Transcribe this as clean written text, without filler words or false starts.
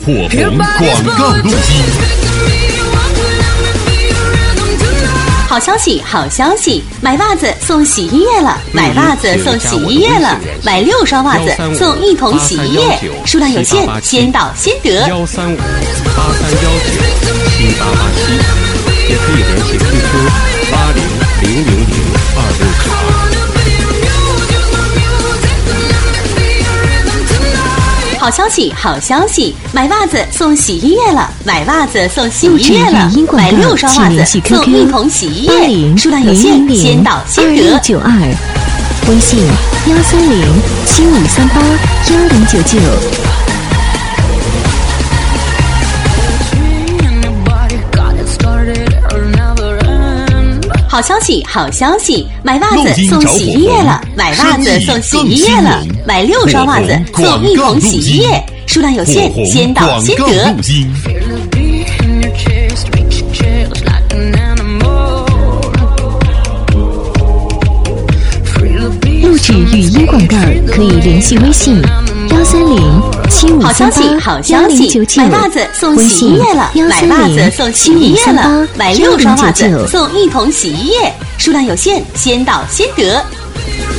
火红广告录机。 好消息，好消息！买袜子送洗衣液了，买袜子送洗衣液了，买6双袜子送1桶洗衣液，数量有限，先到先得。 13583197887，也可以联系 QQ80000269。 好消息，好消息！买袜子送洗衣液了，买袜子送洗衣液了，买6双袜子送1桶洗衣液，数量有限，先到先得。 2692，微信13075381099。 好消息，好消息！买袜子送洗衣液了，买袜子送洗衣液了，买6双袜子送1桶洗衣液，数量有限，先到先得。 录制语音广告可以联系微信13075381099， 好消息，好消息！买袜子送洗衣液了，买袜子送洗衣液了，买6双袜子送1桶洗衣液，数量有限，先到先得。